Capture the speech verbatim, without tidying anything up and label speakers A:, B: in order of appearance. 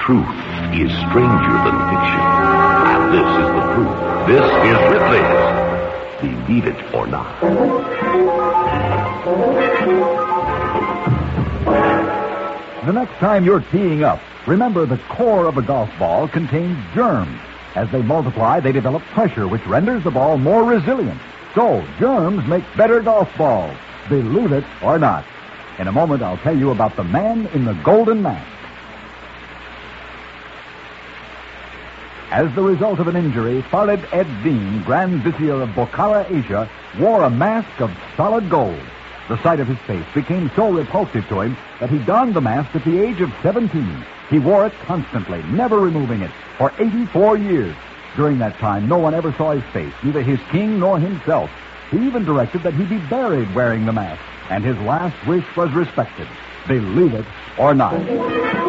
A: Truth is stranger than fiction. And this is the proof. This is Ripley's Believe It or Not.
B: The next time you're teeing up, remember the core of a golf ball contains germs. As they multiply, they develop pressure, which renders the ball more resilient. So, germs make better golf balls. Believe it or not. In a moment, I'll tell you about the man in the golden mask. As the result of an injury, Farid Ed Din, Grand Vizier of Bokhara, Asia, wore a mask of solid gold. The sight of his face became so repulsive to him that he donned the mask at the age of seventeen. He wore it constantly, never removing it, for eighty-four years. During that time, no one ever saw his face, neither his king nor himself. He even directed that he be buried wearing the mask, and his last wish was respected. Believe it or not.